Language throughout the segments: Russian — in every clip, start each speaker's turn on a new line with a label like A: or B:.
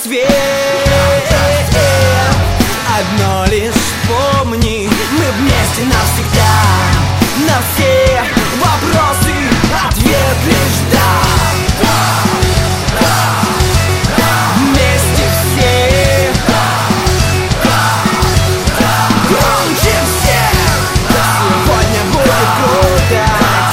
A: свет. Одно лишь помни, мы вместе навсегда. На все вопросы ответ лишь да. Вместе все, громче всех. Сегодня будет круто.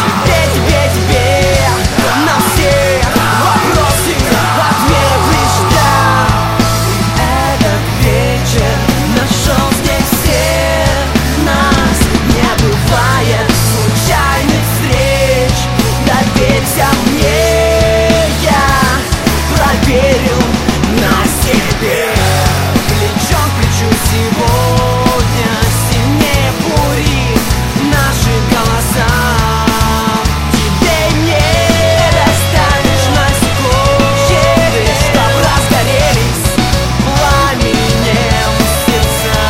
A: Тебе на все вопросы ответ лишь да. Этот вечер нашел здесь всех нас. Не бывает случайных встреч. Доверься мне, я проверил на себе. Плечом к плечу сегодня сильнее бури наши голоса. Тебе не достанешь на секунду, чтоб разгорелись пламенем сердца.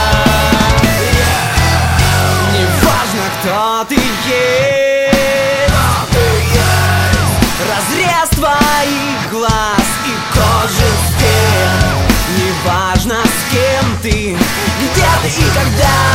A: Неважно, кто ты есть, разрез твоих глаз и кожи стен. Неважно, с кем ты, где ты и когда.